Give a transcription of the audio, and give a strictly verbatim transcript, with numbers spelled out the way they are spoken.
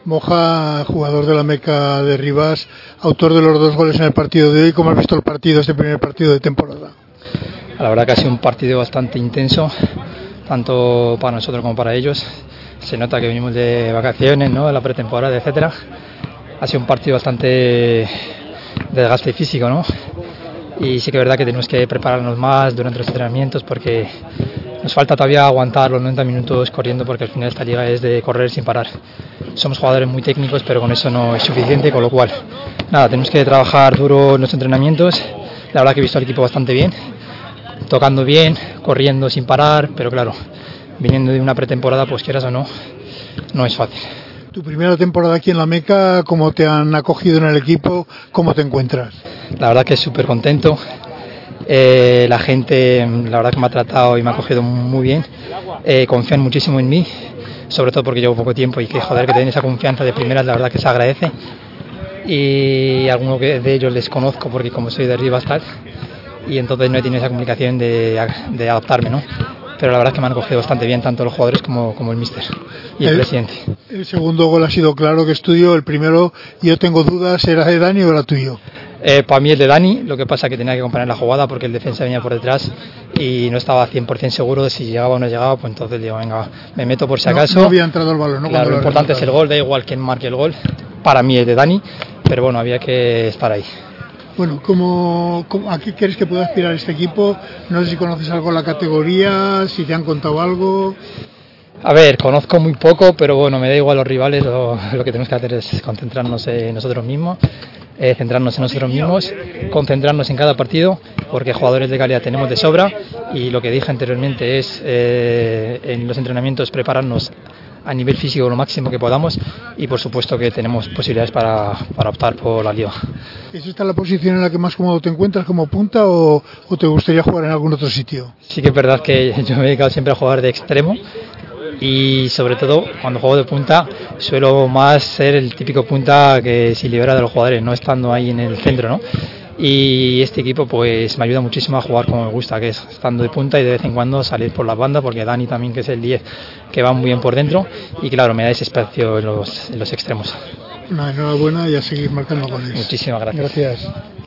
Moja, jugador de la Meca de Rivas, autor de los dos goles en el partido de hoy. ¿Cómo has visto el partido, este primer partido de temporada? La verdad que ha sido un partido bastante intenso, tanto para nosotros como para ellos. Se nota que venimos de vacaciones, ¿no?, de la pretemporada, etcétera. Ha sido un partido bastante de desgaste físico, ¿no? Y sí que es verdad que tenemos que prepararnos más durante los entrenamientos porque nos falta todavía aguantar los noventa minutos corriendo, porque al final esta liga es de correr sin parar. Somos jugadores muy técnicos, pero con eso no es suficiente, con lo cual, nada, tenemos que trabajar duro en los entrenamientos. La verdad que he visto al equipo bastante bien, tocando bien, corriendo sin parar, pero claro, viniendo de una pretemporada, pues quieras o no, no es fácil. Tu primera temporada aquí en la Meca, ¿cómo te han acogido en el equipo? ¿Cómo te encuentras? La verdad que súper contento. Eh, la gente, la verdad que me ha tratado y me ha acogido muy bien. Eh, confían muchísimo en mí, sobre todo porque llevo poco tiempo y que joder que tienen esa confianza de primeras, la verdad que se agradece. Y algunos de ellos les conozco porque como soy de Rivas tal, y entonces no he tenido esa comunicación de, de adaptarme, ¿no? Pero la verdad es que me han acogido bastante bien tanto los jugadores como, como el míster y el, el presidente. El segundo gol ha sido claro que es tuyo, el primero yo tengo dudas, ¿era de Dani o era tuyo? Eh, para mí es de Dani, lo que pasa es que tenía que acompañar la jugada porque el defensa venía por detrás y no estaba cien por ciento seguro de si llegaba o no llegaba, pues entonces digo, venga, me meto por si acaso. No, no había entrado el balón, ¿no? Claro, lo importante es el gol, da igual quién marque el gol, para mí es de Dani, pero bueno, había que estar ahí. Bueno, ¿cómo, cómo, ¿a qué crees que puede aspirar este equipo? No sé si conoces algo de la categoría, si te han contado algo. A ver, conozco muy poco, pero bueno, me da igual los rivales, lo, lo que tenemos que hacer es concentrarnos en nosotros mismos, eh, centrarnos en nosotros mismos, concentrarnos en cada partido, porque jugadores de calidad tenemos de sobra y lo que dije anteriormente es eh, en los entrenamientos prepararnos a nivel físico lo máximo que podamos y por supuesto que tenemos posibilidades para, para optar por la liga. ¿Es esta la posición en la que más cómodo te encuentras como punta o, o te gustaría jugar en algún otro sitio? Sí que es verdad que yo me he dedicado siempre a jugar de extremo y sobre todo cuando juego de punta suelo más ser el típico punta que se libera de los jugadores, no estando ahí en el centro, ¿no? Y este equipo pues me ayuda muchísimo a jugar como me gusta, que es estando de punta y de vez en cuando salir por las bandas, porque Dani también, que es el diez, que va muy bien por dentro y claro, me da ese espacio en los, en los extremos. Una enhorabuena y a seguir marcando goles. Muchísimas gracias. Gracias.